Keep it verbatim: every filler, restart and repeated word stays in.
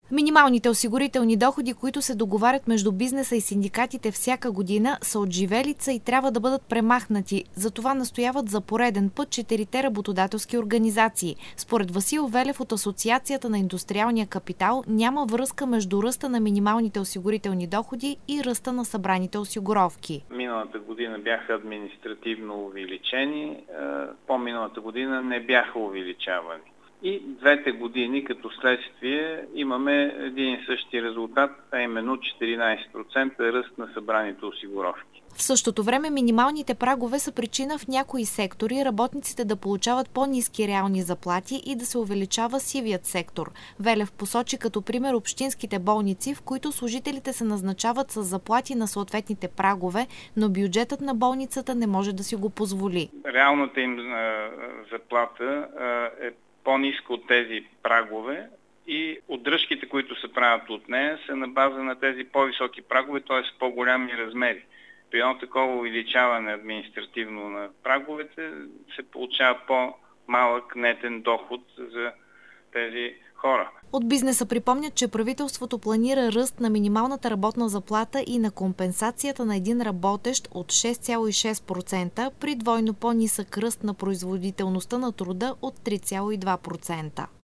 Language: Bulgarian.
Минималните осигурителни доходи, които се договарят между бизнеса и синдикатите всяка година, са отживелица и трябва да бъдат премахнати. Затова настояват за пореден път четирите работодателски организации. Според Васил Велев от Асоциацията на индустриалния капитал няма връзка между ръста на минималните осигурителни доходи и ръста на събраните осигуровки. Миналата година бяха административно увеличени, по-миналата година не бяха увеличавани. И двете години като следствие имаме един и същи резултат, а именно четиринадесет процента ръст на събраните осигуровки. В същото време минималните прагове са причина в някои сектори работниците да получават по-ниски реални заплати и да се увеличава сивият сектор. Велев посочи като пример общинските болници, в които служителите се назначават с заплати на съответните прагове, но бюджетът на болницата не може да си го позволи. Реалната им заплата е по-ниско от тези прагове и отдръжките, които се правят от нея, са на база на тези по-високи прагове, т.е. с по-голями размери. При едно такова увеличаване административно на праговете се получава по-малък нетен доход за тези хора. От бизнеса припомнят, че правителството планира ръст на минималната работна заплата и на компенсацията на един работещ от шест цяло и шест процента при двойно по-нисък ръст на производителността на труда от три цяло и два процента.